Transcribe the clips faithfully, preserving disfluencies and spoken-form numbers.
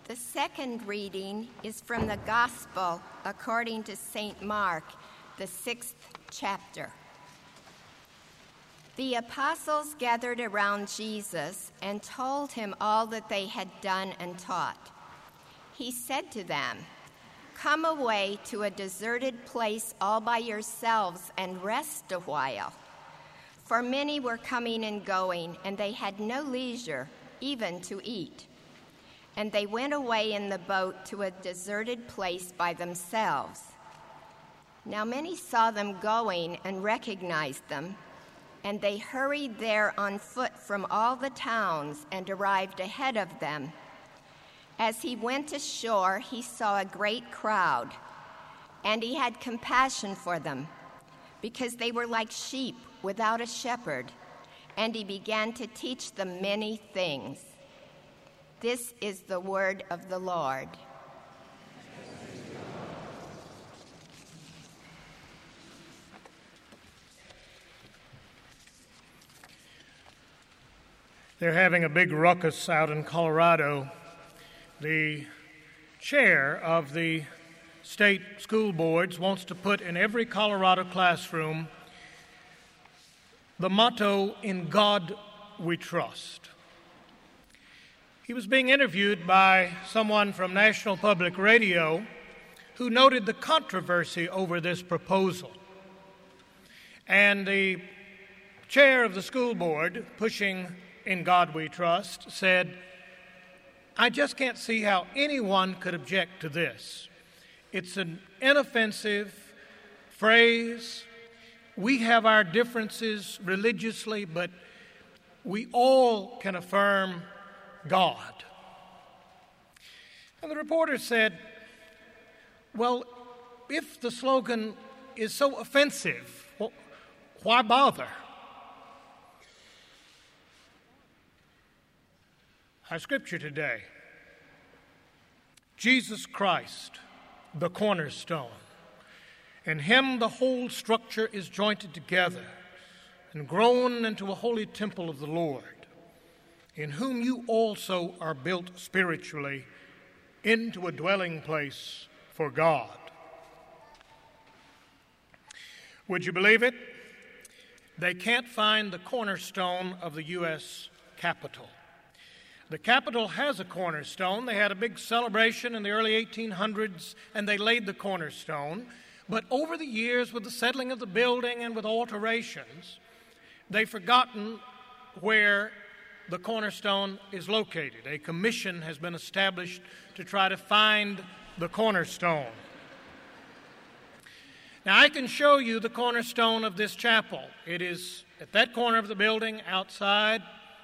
The second reading is from the Gospel according to Saint Mark, the sixth chapter. The apostles gathered around Jesus and told him all that they had done and taught. He said to them, "Come away to a deserted place all by yourselves and rest a while." For many were coming and going, and they had no leisure even to eat. And they went away in the boat to a deserted place by themselves. Now many saw them going and recognized them, and they hurried there on foot from all the towns and arrived ahead of them. As he went ashore, he saw a great crowd, and he had compassion for them, because they were like sheep without a shepherd, and he began to teach them many things. This is the word of the Lord. They're having a big ruckus out in Colorado. The chair of the state school boards wants to put in every Colorado classroom the motto, "In God We Trust." He was being interviewed by someone from National Public Radio who noted the controversy over this proposal. And the chair of the school board, pushing "In God We Trust," said, "I just can't see how anyone could object to this. It's an inoffensive phrase. We have our differences religiously, but we all can affirm God." And the reporter said, "Well, if the slogan is so offensive, why bother?" Our scripture today: Jesus Christ, the cornerstone. In him the whole structure is jointed together and grown into a holy temple of the Lord, in whom you also are built spiritually into a dwelling place for God. Would you believe it? They can't find the cornerstone of the U S Capitol. The Capitol has a cornerstone. They had a big celebration in the early eighteen hundreds, and they laid the cornerstone. But over the years, with the settling of the building and with alterations, they've forgotten where the cornerstone is located. A commission has been established to try to find the cornerstone. Now, I can show you the cornerstone of this chapel. It is at that corner of the building outside.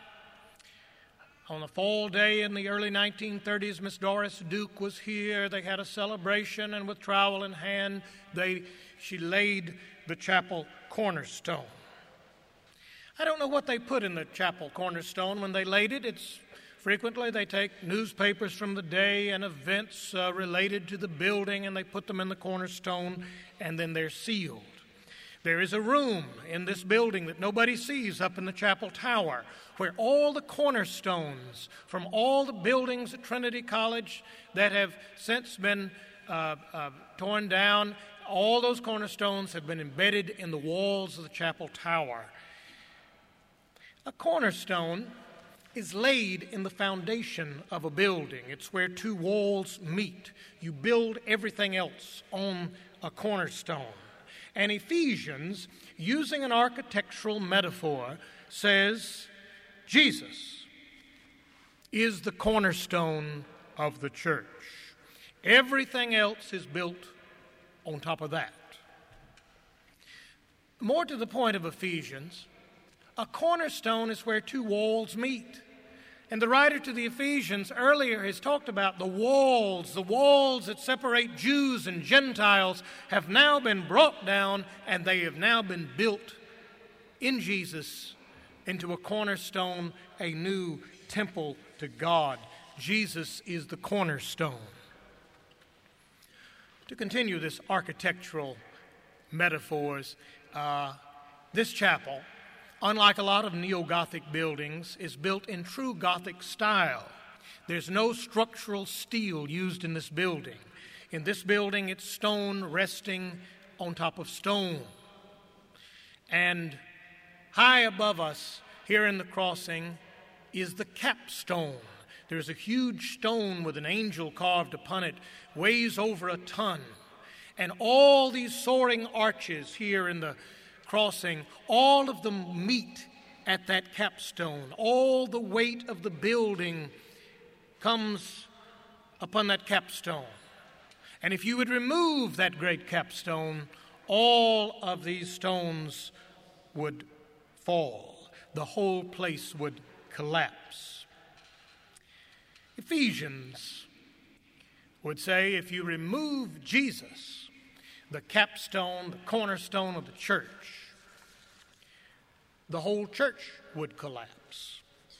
On a fall day in the early nineteen thirties, Miss Doris Duke was here. They had a celebration, and with trowel in hand, they she laid the chapel cornerstone. I don't know what they put in the chapel cornerstone when they laid it. It's frequently they take newspapers from the day and events uh, related to the building, and they put them in the cornerstone, and then they're sealed. There is a room in this building that nobody sees up in the chapel tower, where all the cornerstones from all the buildings at Trinity College that have since been uh, uh, torn down, all those cornerstones have been embedded in the walls of the chapel tower. A cornerstone is laid in the foundation of a building. It's where two walls meet. You build everything else on a cornerstone. And Ephesians, using an architectural metaphor, says Jesus is the cornerstone of the church. Everything else is built on top of that. More to the point of Ephesians, a cornerstone is where two walls meet. And the writer to the Ephesians earlier has talked about the walls. The walls that separate Jews and Gentiles have now been brought down, and they have now been built in Jesus into a cornerstone, a new temple to God. Jesus is the cornerstone. To continue this architectural metaphors, uh, this chapel, unlike a lot of neo-Gothic buildings, is built in true Gothic style. There's no structural steel used in this building. In this building, it's stone resting on top of stone. And high above us, here in the crossing, is the capstone. There's a huge stone with an angel carved upon it, weighs over a ton. And all these soaring arches here in the crossing, all of them meet at that capstone. All the weight of the building comes upon that capstone. And if you would remove that great capstone, all of these stones would fall. The whole place would collapse. Ephesians would say if you remove Jesus, the capstone, the cornerstone of the church, the whole church would collapse.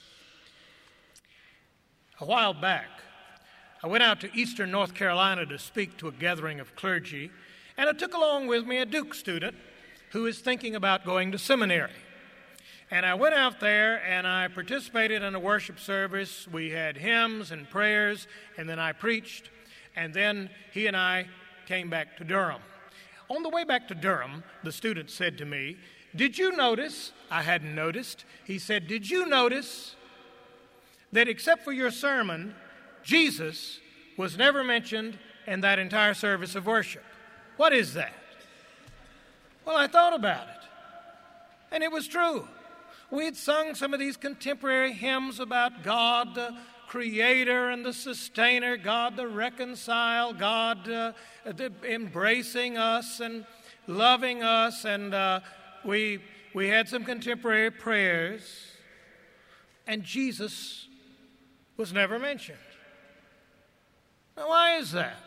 A while back, I went out to eastern North Carolina to speak to a gathering of clergy, and I took along with me a Duke student who is thinking about going to seminary. And I went out there and I participated in a worship service. We had hymns and prayers, and then I preached, and then he and I came back to Durham. On the way back to Durham, the student said to me, "Did you notice?" I hadn't noticed. He said, "Did you notice that except for your sermon, Jesus was never mentioned in that entire service of worship? What is that?" Well, I thought about it, and it was true. We had sung some of these contemporary hymns about God, the Creator and the Sustainer, God the Reconcile, God uh, the embracing us and loving us, and uh, we we had some contemporary prayers, and Jesus was never mentioned. Now, why is that?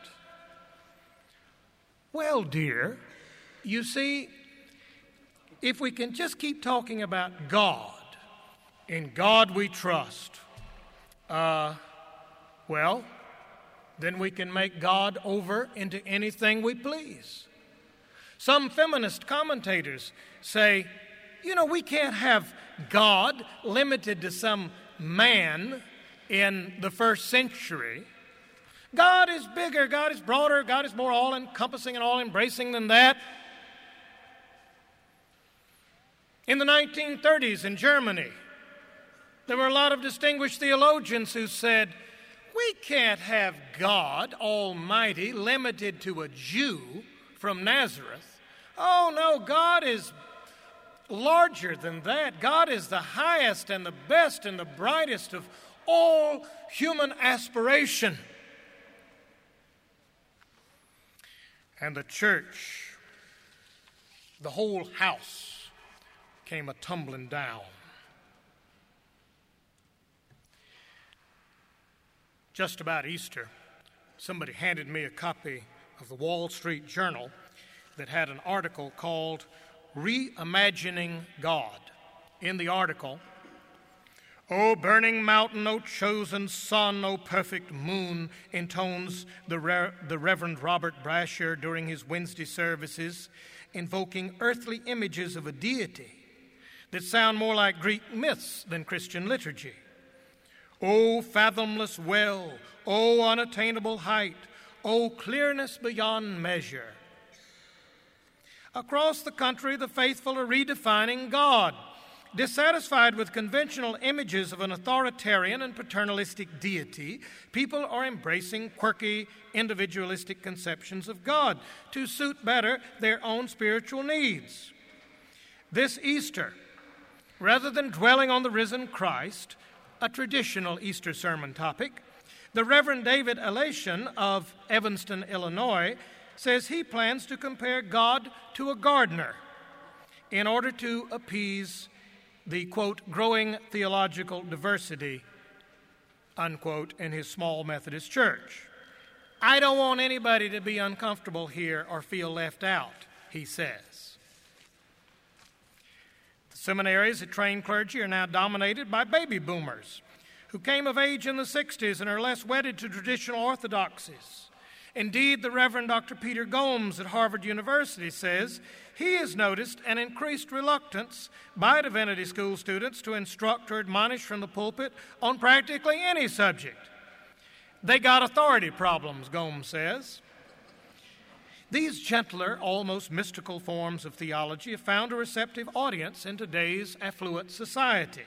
Well, dear, you see, if we can just keep talking about God, in God we trust, uh, well, then we can make God over into anything we please. Some feminist commentators say, you know, we can't have God limited to some man in the first century. God is bigger, God is broader, God is more all-encompassing and all-embracing than that. In the nineteen thirties in Germany, there were a lot of distinguished theologians who said, we can't have God Almighty limited to a Jew from Nazareth. Oh no, God is larger than that. God is the highest and the best and the brightest of all human aspiration. And the church, the whole house, came a-tumbling down. Just about Easter, somebody handed me a copy of the Wall Street Journal that had an article called Reimagining God. In the article, "O burning mountain, O chosen sun, O perfect moon," intones the, Re- the Reverend Robert Brasher during his Wednesday services, invoking earthly images of a deity that sound more like Greek myths than Christian liturgy. O fathomless well, O unattainable height, O clearness beyond measure. Across the country, the faithful are redefining God. Dissatisfied with conventional images of an authoritarian and paternalistic deity, people are embracing quirky, individualistic conceptions of God to suit better their own spiritual needs. This Easter, rather than dwelling on the risen Christ, a traditional Easter sermon topic, the Reverend David Elation of Evanston, Illinois, says he plans to compare God to a gardener in order to appease the, quote, growing theological diversity, unquote, in his small Methodist church. I don't want anybody to be uncomfortable here or feel left out, he says. The seminaries that train clergy are now dominated by baby boomers who came of age in the sixties and are less wedded to traditional orthodoxies. Indeed, the Reverend Doctor Peter Gomes at Harvard University says he has noticed an increased reluctance by divinity school students to instruct or admonish from the pulpit on practically any subject. They got authority problems, Gomes says. These gentler, almost mystical forms of theology have found a receptive audience in today's affluent society.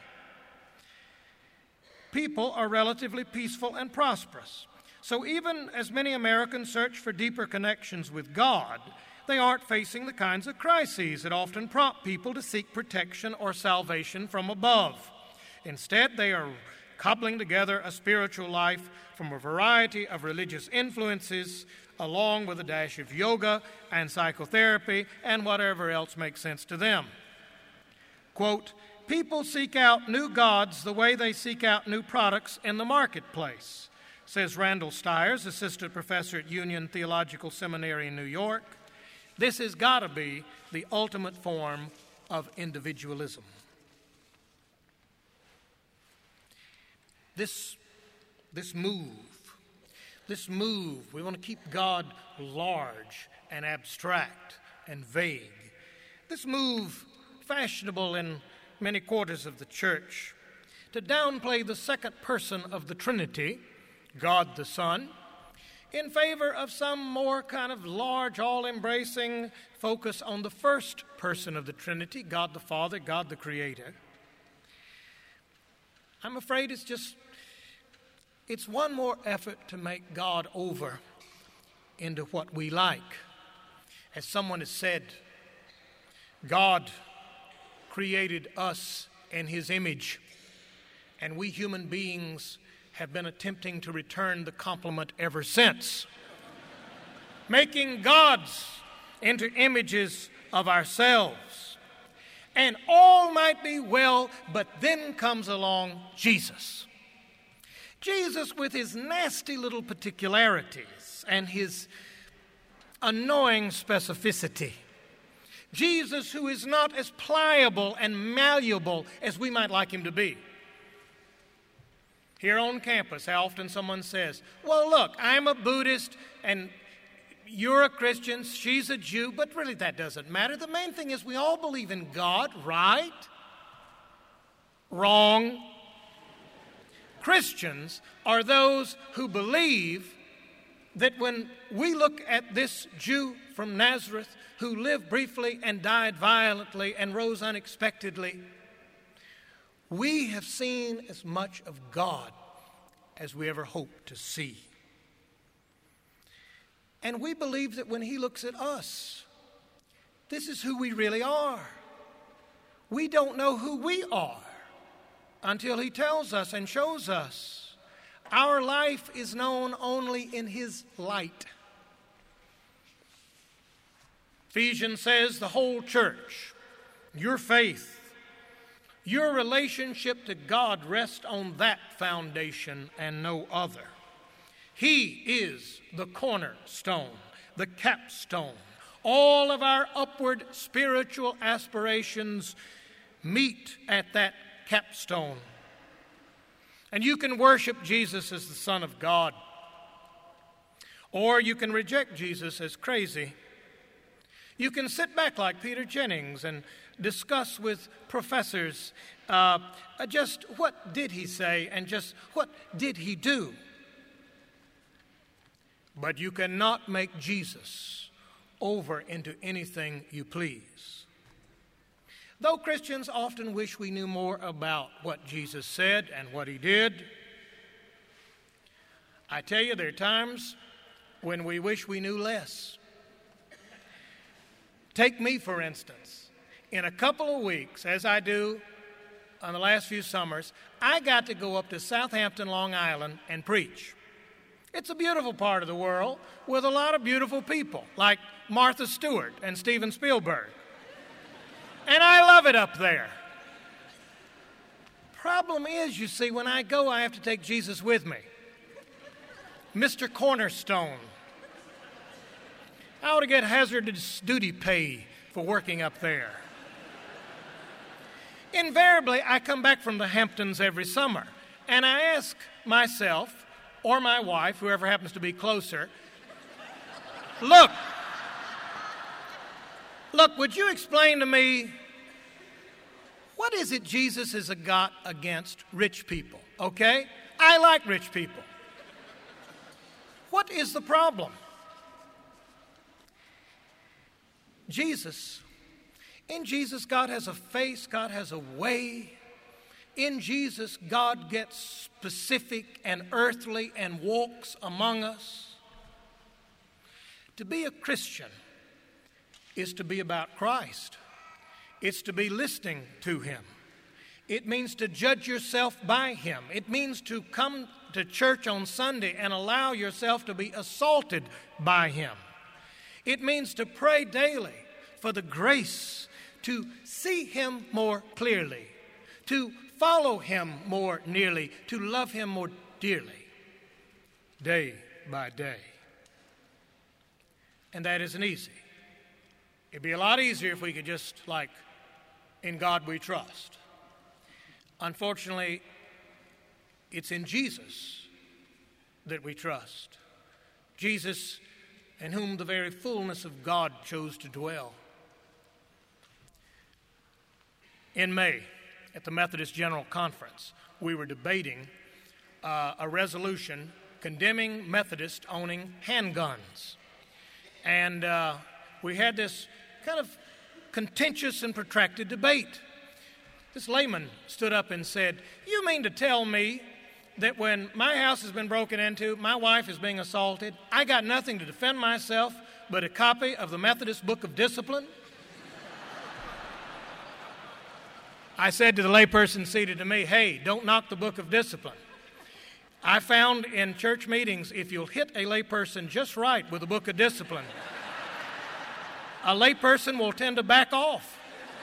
People are relatively peaceful and prosperous. So even as many Americans search for deeper connections with God, they aren't facing the kinds of crises that often prompt people to seek protection or salvation from above. Instead, they are cobbling together a spiritual life from a variety of religious influences, along with a dash of yoga and psychotherapy and whatever else makes sense to them. Quote, people seek out new gods the way they seek out new products in the marketplace, says Randall Stiers, assistant professor at Union Theological Seminary in New York. This has got to be the ultimate form of individualism. This, this move, this move, we want to keep God large and abstract and vague. This move, fashionable in many quarters of the church, to downplay the second person of the Trinity, God the Son, in favor of some more kind of large, all-embracing focus on the first person of the Trinity, God the Father, God the Creator. I'm afraid it's just, it's one more effort to make God over into what we like. As someone has said, God created us in His image, and we human beings have been attempting to return the compliment ever since, making gods into images of ourselves. And all might be well, but then comes along Jesus. Jesus with his nasty little particularities and his annoying specificity. Jesus who is not as pliable and malleable as we might like him to be. Here on campus, how often someone says, well, look, I'm a Buddhist and you're a Christian, she's a Jew, but really that doesn't matter. The main thing is we all believe in God, right? Wrong. Christians are those who believe that when we look at this Jew from Nazareth who lived briefly and died violently and rose unexpectedly, we have seen as much of God as we ever hoped to see. And we believe that when he looks at us, this is who we really are. We don't know who we are until he tells us and shows us. Our life is known only in his light. Ephesians says the whole church, your faith, your relationship to God rests on that foundation and no other. He is the cornerstone, the capstone. All of our upward spiritual aspirations meet at that capstone. And you can worship Jesus as the Son of God, or you can reject Jesus as crazy. You can sit back like Peter Jennings and discuss with professors uh, just what did he say and just what did he do. But you cannot make Jesus over into anything you please. Though Christians often wish we knew more about what Jesus said and what he did, I tell you, there are times when we wish we knew less. Take me, for instance. In a couple of weeks, as I do on the last few summers, I got to go up to Southampton, Long Island, and preach. It's a beautiful part of the world with a lot of beautiful people, like Martha Stewart and Steven Spielberg. And I love it up there. Problem is, you see, when I go, I have to take Jesus with me. Mister Cornerstone. I ought to get hazardous duty pay for working up there. Invariably, I come back from the Hamptons every summer, and I ask myself, or my wife, whoever happens to be closer, Look, look, would you explain to me, what is it Jesus has got against rich people, okay? I like rich people. What is the problem? Jesus, in Jesus, God has a face, God has a way. In Jesus, God gets specific and earthly and walks among us. To be a Christian is to be about Christ. It's to be listening to Him. It means to judge yourself by Him. It means to come to church on Sunday and allow yourself to be assaulted by Him. It means to pray daily for the grace to see Him more clearly, to follow Him more nearly, to love Him more dearly, day by day. And that isn't easy. It'd be a lot easier if we could just, like, in God we trust. Unfortunately, it's in Jesus that we trust. Jesus, in whom the very fullness of God chose to dwell. In May, at the Methodist General Conference, we were debating uh, a resolution condemning Methodists owning handguns. And uh, we had this kind of contentious and protracted debate. This layman stood up and said, "You mean to tell me that when my house has been broken into, my wife is being assaulted, I got nothing to defend myself but a copy of the Methodist Book of Discipline?" I said to the layperson seated to me, "Hey, don't knock the Book of Discipline." I found in church meetings, if you'll hit a layperson just right with the Book of Discipline, a layperson will tend to back off.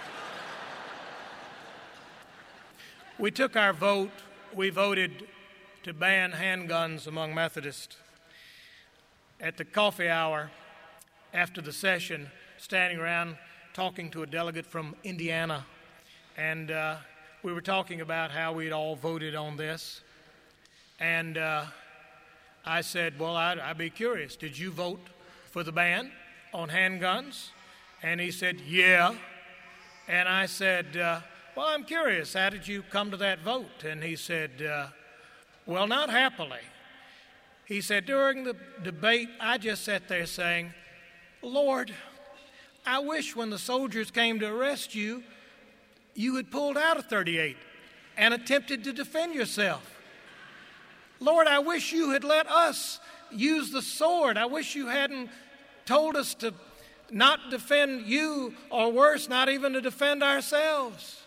We took our vote. We voted to ban handguns among Methodists. At the coffee hour after the session, standing around talking to a delegate from Indiana, and uh, we were talking about how we'd all voted on this. And uh, I said, well, I'd, I'd be curious. Did you vote for the ban on handguns? And he said, yeah. And I said, uh, well, I'm curious. How did you come to that vote? And he said, uh, well, not happily. He said, during the debate, I just sat there saying, Lord, I wish when the soldiers came to arrest you, you had pulled out a thirty-eight and attempted to defend yourself. Lord, I wish you had let us use the sword. I wish you hadn't told us to not defend you, or worse, not even to defend ourselves.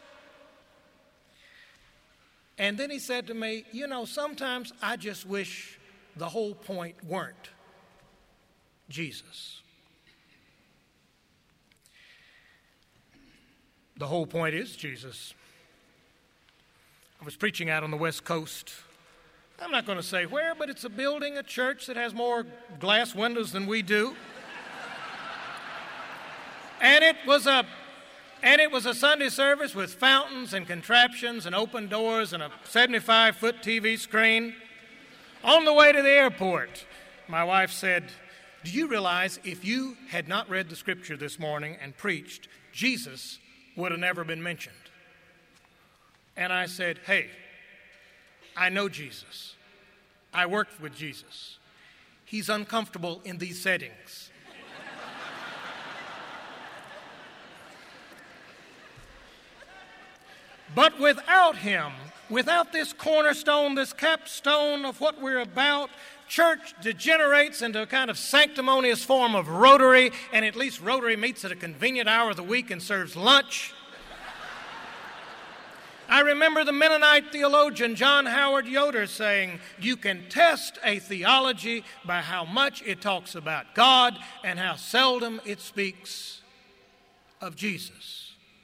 And then he said to me, you know, sometimes I just wish the whole point weren't Jesus. The whole point is Jesus. I was preaching out on the West Coast. I'm not going to say where, but it's a building, a church that has more glass windows than we do. And it was a and it was a Sunday service with fountains and contraptions and open doors and a seventy-five foot T V screen. On the way to the airport, my wife said, do you realize if you had not read the scripture this morning and preached, Jesus would have never been mentioned? And I said, hey, I know Jesus. I worked with Jesus. He's uncomfortable in these settings. But without him, without this cornerstone, this capstone of what we're about, church degenerates into a kind of sanctimonious form of Rotary, and at least Rotary meets at a convenient hour of the week and serves lunch. I remember the Mennonite theologian John Howard Yoder saying, you can test a theology by how much it talks about God and how seldom it speaks of Jesus.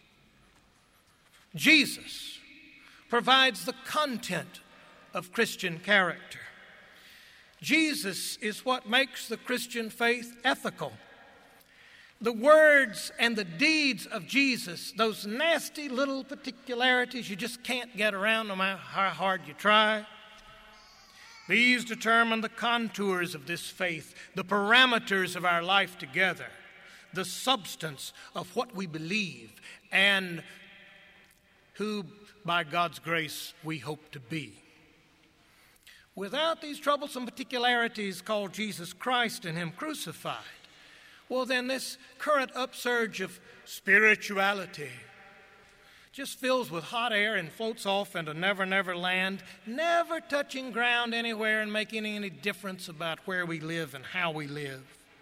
Jesus provides the content of Christian character. Jesus is what makes the Christian faith ethical. The words and the deeds of Jesus, those nasty little particularities you just can't get around no matter how hard you try, These determine the contours of this faith, the parameters of our life together, the substance of what we believe, and who, by God's grace, we hope to be. Without these troublesome particularities called Jesus Christ and Him crucified, well, then this current upsurge of spirituality just fills with hot air and floats off into never, never land, never touching ground anywhere and making any difference about where we live and how we live.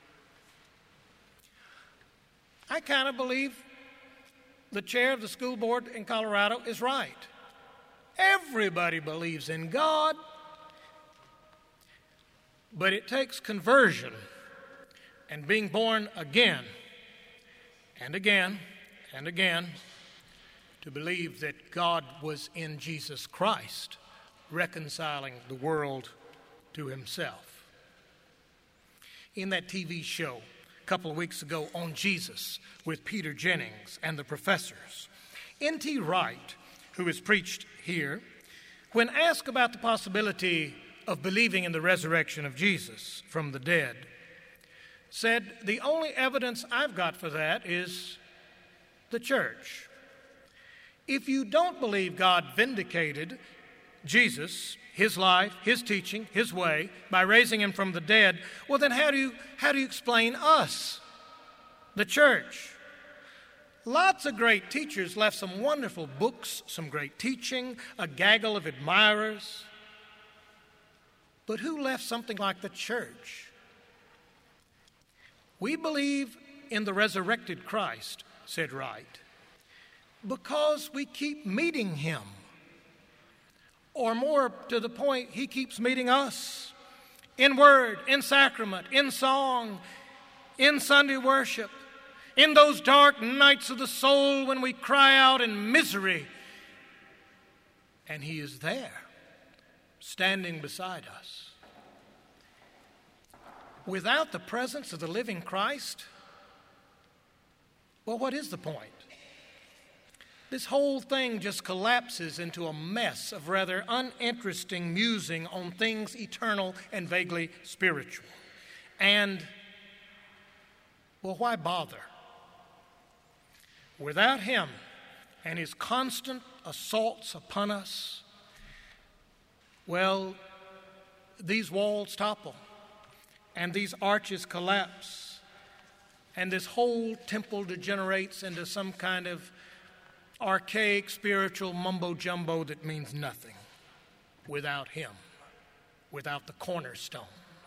I kind of believe the chair of the school board in Colorado is right. Everybody believes in God, but it takes conversion and being born again and again and again to believe that God was in Jesus Christ, reconciling the world to Himself. In that T V show a couple of weeks ago on Jesus with Peter Jennings and the professors, N T Wright, who has preached here, when asked about the possibility of believing in the resurrection of Jesus from the dead, said, "The only evidence I've got for that is the church. If you don't believe God vindicated Jesus, His life, His teaching, His way, by raising Him from the dead, well then how do you, how do you explain us, the church? Lots of great teachers left some wonderful books, some great teaching, a gaggle of admirers. But who left something like the church? We believe in the resurrected Christ," said Wright, "because we keep meeting Him. Or more to the point, He keeps meeting us in word, in sacrament, in song, in Sunday worship, in those dark nights of the soul when we cry out in misery. And He is there, standing beside us. Without the presence of the living Christ, well, what is the point? This whole thing just collapses into a mess of rather uninteresting musing on things eternal and vaguely spiritual. And, well, why bother? Without Him and His constant assaults upon us, well, these walls topple, and these arches collapse, and this whole temple degenerates into some kind of archaic spiritual mumbo-jumbo that means nothing without Him, without the cornerstone.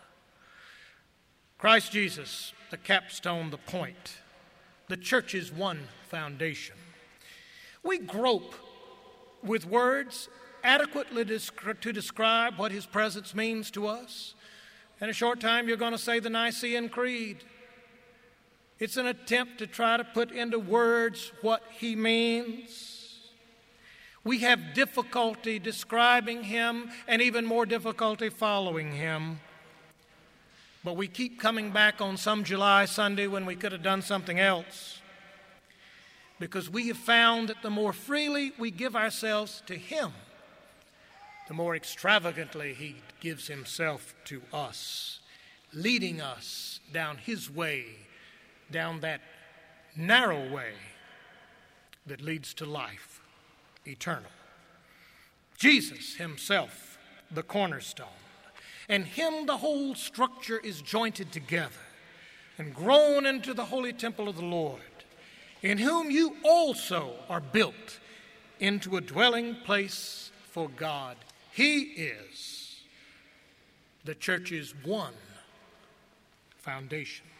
Christ Jesus, the capstone, the point. The church's one foundation. We grope with words adequately to describe what His presence means to us. In a short time, you're going to say the Nicene Creed. It's an attempt to try to put into words what He means. We have difficulty describing Him and even more difficulty following Him. But we keep coming back on some July Sunday when we could have done something else, because we have found that the more freely we give ourselves to Him, the more extravagantly He gives Himself to us, leading us down His way, down that narrow way that leads to life eternal. Jesus Himself, the cornerstone, and Him the whole structure is jointed together and grown into the holy temple of the Lord, in whom you also are built into a dwelling place for God. He is the church's one foundation.